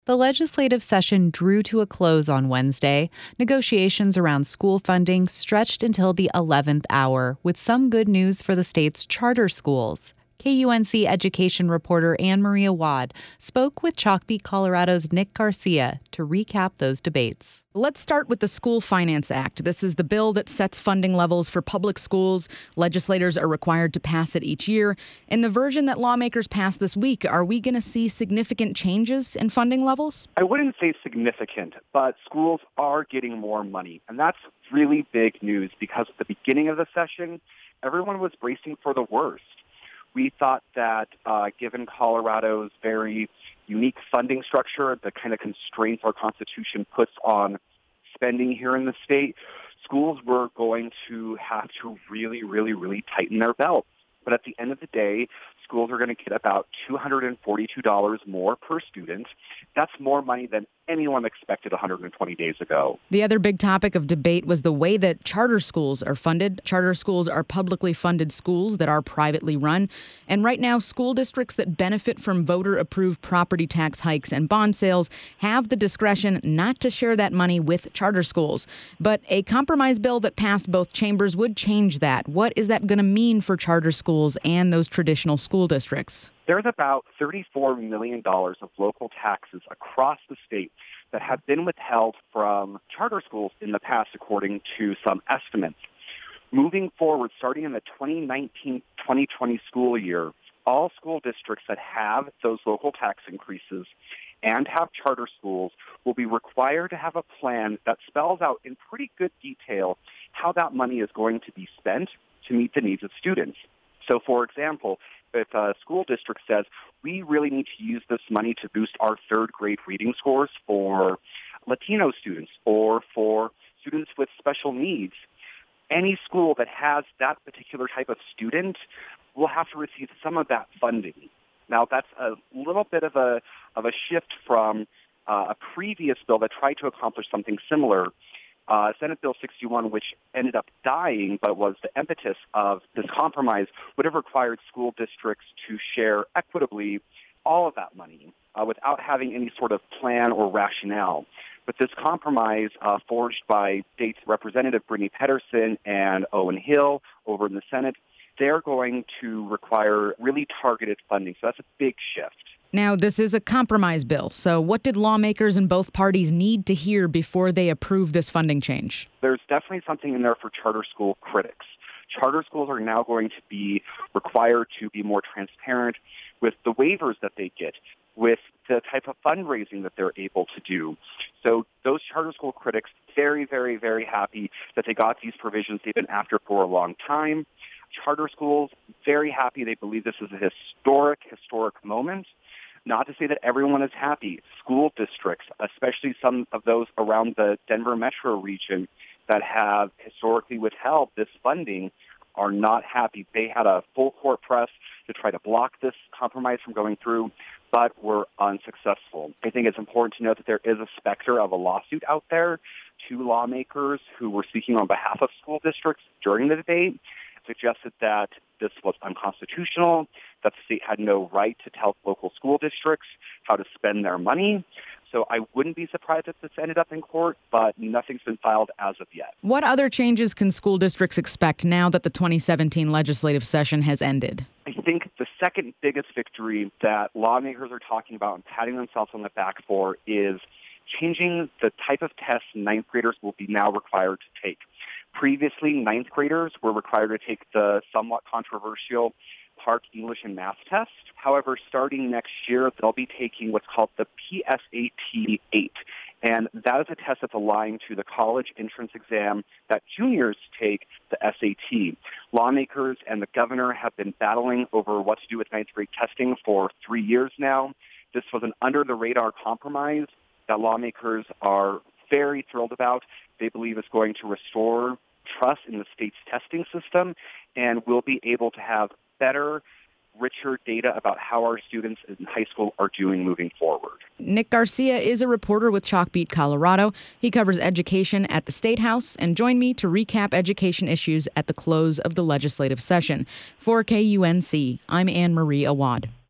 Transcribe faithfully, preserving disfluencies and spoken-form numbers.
The legislative session drew to a close on Wednesday. Negotiations around school funding stretched until the eleventh hour, with some good news for the state's charter schools. K U N C education reporter Anne Marie Awad spoke with Chalkbeat Colorado's Nick Garcia to recap those debates. Let's start with the School Finance Act. This is the bill that sets funding levels for public schools. Legislators are required to pass it each year. In the version that lawmakers passed this week, are we going to see significant changes in funding levels? I wouldn't say significant, but schools are getting more money. And that's really big news because at the beginning of the session, everyone was bracing for the worst. We thought that uh, given Colorado's very unique funding structure, the kind of constraints our Constitution puts on spending here in the state, schools were going to have to really, really, really tighten their belts. But at the end of the day, schools are going to get about two hundred forty-two dollars more per student. That's more money than anyone expected one hundred twenty days ago. The other big topic of debate was the way that charter schools are funded. Charter schools are publicly funded schools that are privately run. And right now, school districts that benefit from voter-approved property tax hikes and bond sales have the discretion not to share that money with charter schools. But a compromise bill that passed both chambers would change that. What is that going to mean for charter schools and those traditional school districts? There's about thirty-four million dollars of local taxes across the state that have been withheld from charter schools in the past, according to some estimates. Moving forward, starting in the twenty nineteen twenty twenty school year, all school districts that have those local tax increases and have charter schools will be required to have a plan that spells out in pretty good detail how that money is going to be spent to meet the needs of students. So, for example, if a school district says, we really need to use this money to boost our third grade reading scores for Latino students or for students with special needs, any school that has that particular type of student will have to receive some of that funding. Now, that's a little bit of a of a shift from uh, a previous bill that tried to accomplish something similar. Uh, Senate Bill sixty-one, which ended up dying, but was the impetus of this compromise, would have required school districts to share equitably all of that money uh, without having any sort of plan or rationale. But this compromise, uh, forged by State's Representative Brittany Pedersen and Owen Hill over in the Senate, they're going to require really targeted funding. So that's a big shift. Now, this is a compromise bill, so what did lawmakers in both parties need to hear before they approve this funding change? There's definitely something in there for charter school critics. Charter schools are now going to be required to be more transparent with the waivers that they get, with the type of fundraising that they're able to do. So those charter school critics, very, very, very happy that they got these provisions they've been after for a long time. Charter schools, very happy. They believe this is a historic, historic moment. Not to say that everyone is happy. School districts, especially some of those around the Denver metro region that have historically withheld this funding, are not happy. They had a full court press to try to block this compromise from going through, but were unsuccessful. I think it's important to note that there is a specter of a lawsuit out there. Two lawmakers who were speaking on behalf of school districts during the debate suggested that this was unconstitutional, that the state had no right to tell local school districts how to spend their money. So I wouldn't be surprised if this ended up in court, but nothing's been filed as of yet. What other changes can school districts expect now that the twenty seventeen legislative session has ended? I think the second biggest victory that lawmakers are talking about and patting themselves on the back for is changing the type of tests ninth graders will be now required to take. Previously, ninth graders were required to take the somewhat controversial Park English and Math test. However, starting next year, they'll be taking what's called the P S A T eight. And that is a test that's aligned to the college entrance exam that juniors take, the S A T. Lawmakers and the governor have been battling over what to do with ninth grade testing for three years now. This was an under-the-radar compromise that lawmakers are very thrilled about. They believe it's going to restore trust in the state's testing system, and we'll be able to have better, richer data about how our students in high school are doing moving forward. Nick Garcia is a reporter with Chalkbeat Colorado. He covers education at the State House and joined me to recap education issues at the close of the legislative session. For K U N C, I'm Anne Marie Awad.